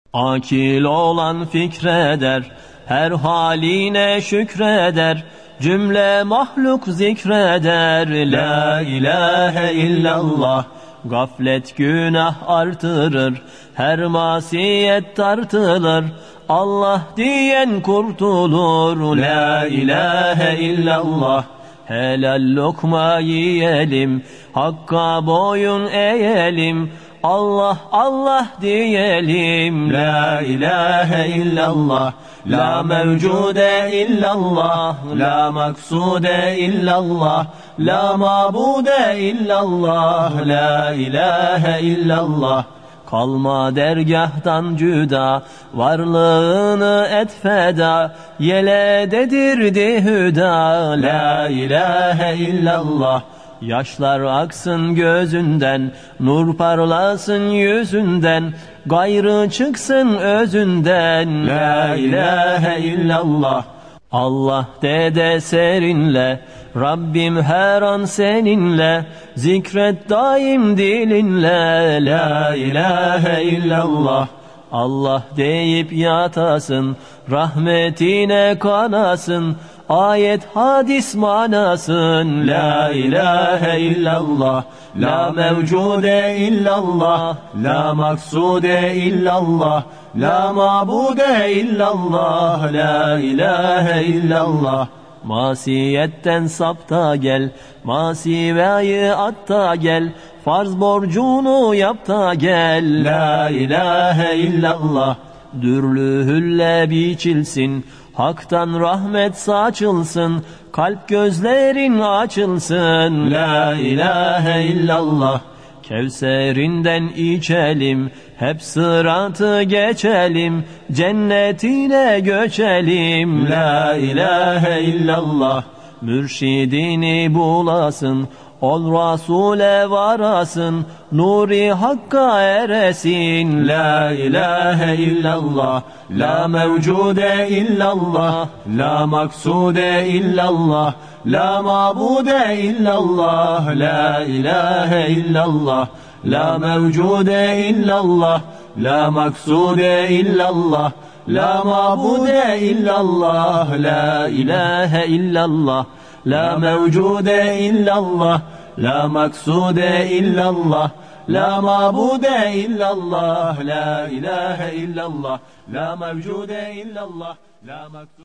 Akil olan fikreder, her haline şükreder, cümle mahluk zikreder. La ilahe illallah. Gaflet günah artırır, her masiyet tartılır, Allah diyen kurtulur. La ilahe illallah. Helal lokma yiyelim, Hakk'a boyun eğelim, Allah Allah diyelim. La ilahe illallah. La mevcude illallah, la maksude illallah, la mabude illallah. La ilahe illallah. Kalma dergahtan cüda, varlığını et feda, yele dedirdi hüda. La ilahe illallah. Yaşlar aksın gözünden, nur parlasın yüzünden, gayrı çıksın özünden. La ilahe illallah. Allah dede serinle, Rabbim her an seninle, zikret daim dilinle. La ilahe illallah. Allah deyip yatasın, rahmetine kanasın, ayet hadis manasın. La ilahe illallah. La mevcude illallah, la maksude illallah, la mabude illallah. La ilahe illallah. Masiyetten sapta gel, masivayı atta gel, farz borcunu yap da gel. La ilahe illallah. Dürlü hülle biçilsin, Hak'tan rahmet saçılsın, kalp gözlerin açılsın. La ilahe illallah. Kevserinden içelim, hep sıratı geçelim, cennetine göçelim. La ilahe illallah. Mürşidini bulasın, ol Rasule varasın, nuri Hakk'a eresin. La ilahe illallah. La mevcude illallah, la maksude illallah, la mabude illallah. La ilahe illallah. La mevcude illallah, la maksude illallah, la mabude illallah. La ilahe illallah. La mevcude illallah, la maksude illallah, la mabude illallah. La ilahe illallah. La mevcude illallah, la maksude